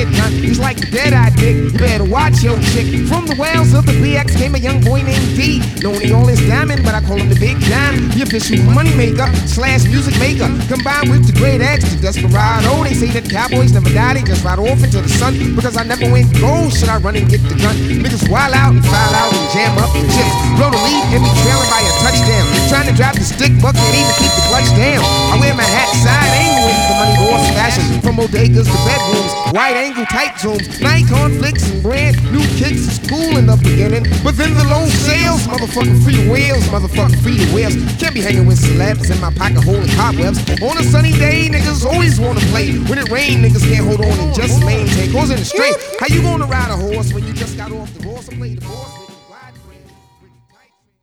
get done. He's like a dead-eyed dick. You better watch your chick. From the wells of the BX came a young boy named D. Known he all his diamond, but I call him the Big Dime. The official money maker slash music maker. Combined with the great X, the Desperado. They say that cowboys never die, they just ride off into the sun. Because I never went gold, should I run and get the gun? Niggas wild out and foul out and jam up the chips. Blow the lead and be trailing by a touchdown. Trying to drop the stick, but can't even keep the clutch down. I wear my hat side angle in the money horse fashion. From bodegas to bedrooms, wide angle tight zooms. Night conflicts and brand new kicks is cool in the beginning. But then the low sales, motherfucker free the wheels, motherfucker free the wheels. Can't be hanging with celebs in my pocket holding cobwebs. On a sunny day, niggas always wanna play. When it rain, niggas can't hold on and just maintain. Goes in the straight. How you gonna ride a horse when you just got off the horse and play the horse?